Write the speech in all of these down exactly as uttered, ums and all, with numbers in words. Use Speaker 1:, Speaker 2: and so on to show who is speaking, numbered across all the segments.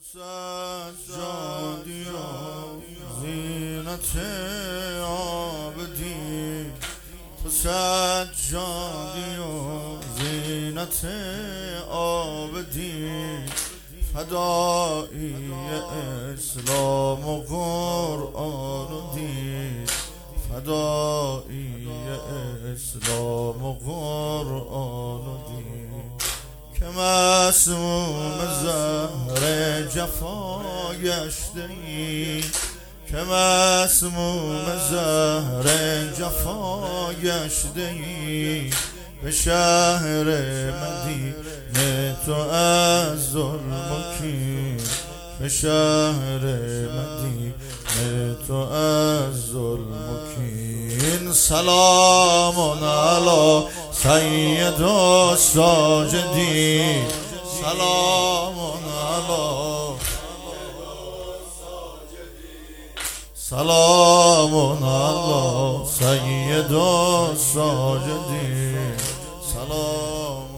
Speaker 1: سجادی و زینت عابدی، تو سجادی و زینت عابدی، فدایی اسلام و قرآن و دین، فدایی اسلام و قرآن و دین، که مسموم زهر جفا گشته ای، که مسموم زهر جفا گشته ای، به شهر مدینه تو از ظلم و کین، به شهر مدینه تو از ظلم و کین. سلام علی سید الساجدین، سلام علی سلام علی سید الساجدین، سلام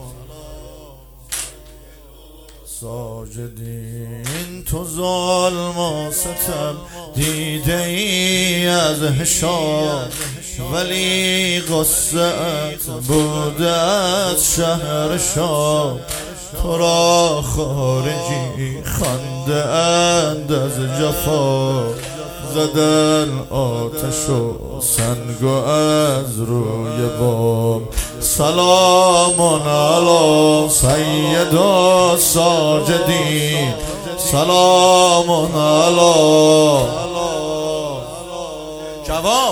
Speaker 1: ساجدین. تو ظلم و ستم دیده ای از حشام، ولی قصت بوده از شهر شام، تو را خارجی خانده اند از جفا، زدن آتش و سنگ از روی بام. سلام علی سید الساجدین، سلام علی جواب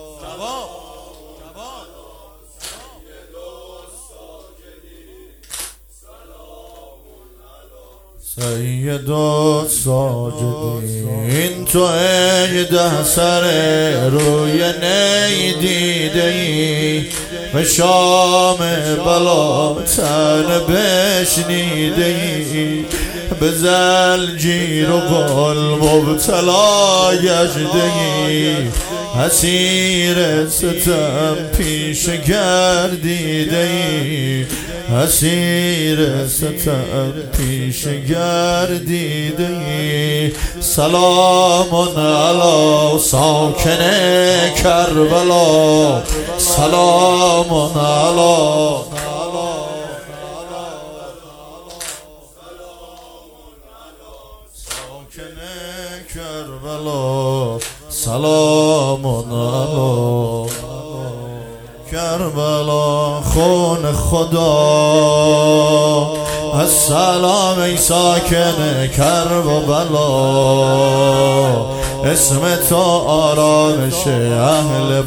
Speaker 1: سید الساجدین. تو هجده سر روی نی دیده ای، به شام بلا تن بشنیده ای، به زنجیر و قل مبتلا گشته ای، اسیر ستم پیش گردیده ای، اسیر ستم پیش گردیده ای. سلام علی ساکن کربلا، سلام علی ساکن کربلا، سلام علی کربلا. خون خدا السلام ای ساکن کربلا، اسم تو آرامش اهل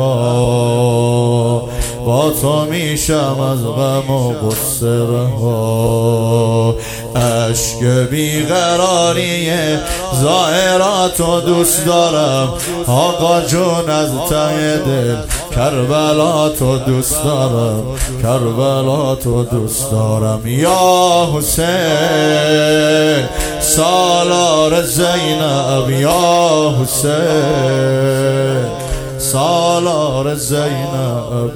Speaker 1: بکا، با تو میشم از غم و غصه رها. اشک بیقراری ظاهراتو دوست دارم، آقا جون از ته دل کربلا تو دوست دارم، کربلا تو دوست دارم. یا حسین سالار زینب، یا حسین سالار زینب.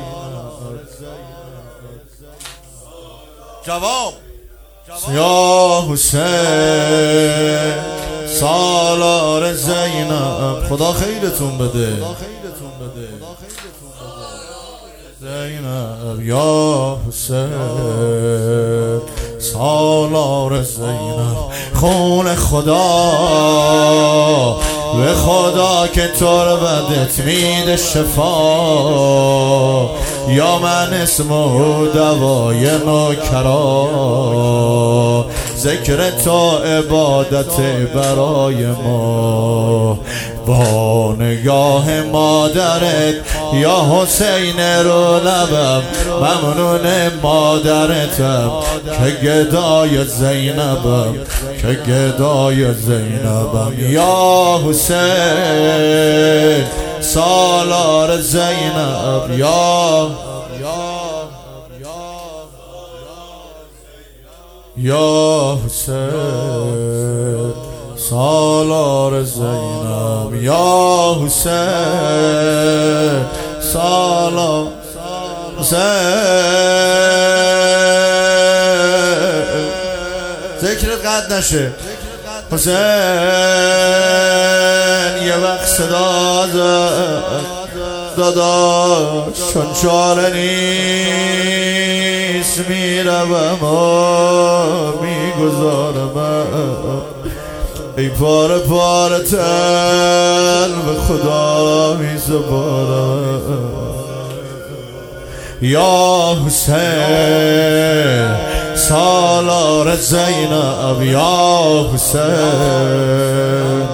Speaker 1: جواب یا حسین سالار زینب. خدا خیرتون بده زینب. یا حسین سالار زینب. خون خدا به خدا که تربتت میده شفا، یا من اسمه دوای نوکرا، ذکر تو عبادت برای ما. با نگاه مادرت یا حسین رو لبم، ممنون مادرتم که گدای زینبم، که گدای زینبم. یا حسین سالار زینب، یا یا حسین سالار زینب، یا حسین سالار حسین. ذکرت قطع نشه. حسین یه وقت صدا زد داداش چون چاره نیست میروم و میگذارم ای پاره پاره تل به خدا میسپارم یا حسین سالار زینب یا حسین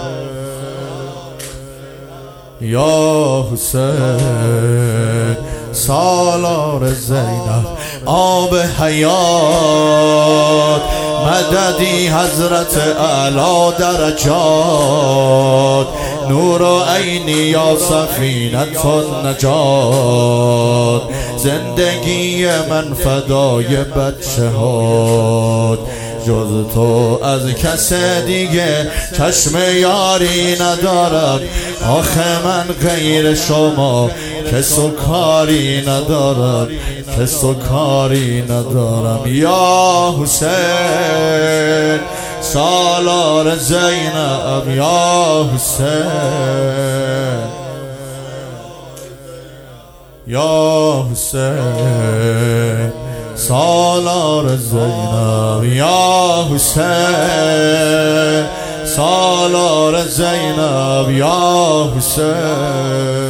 Speaker 1: یا حسین سالار زینب آب حیات مددی حضرت اعلی درجات نور عینی یا سفینة النجات زندگی من فدای بچه هات جز تو از کس دیگه چشم یاری ندارم آخه من غیر شما کس و کاری ندارم کس و کاری ندارم یا حسین سالار زینب یا حسین یا حسین سالار زینب یا حسین سالار زینب یا حسین